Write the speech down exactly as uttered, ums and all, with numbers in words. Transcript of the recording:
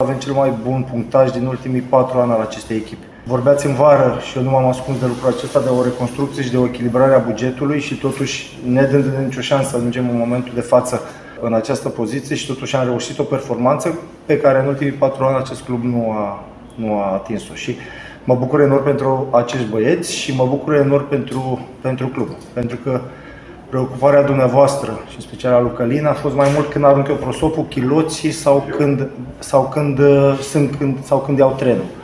Avem cel mai bun punctaj din ultimii patru ani al acestei echipe. Vorbeați în vară și eu nu m-am ascuns de lucrul acesta, de o reconstrucție și de o echilibrare a bugetului și totuși, ne dând nicio șansă să ajungem în momentul de față în această poziție și totuși am reușit o performanță pe care în ultimii patru ani acest club nu a, nu a atins-o. Și mă bucur enorm pentru acești băieți și mă bucur enorm pentru, pentru club. Pentru că preocuparea dumneavoastră și în special a lui Călin a fost mai mult când arunc eu prosopul, chiloții sau când, sau când, sunt, când, sau când iau trenul.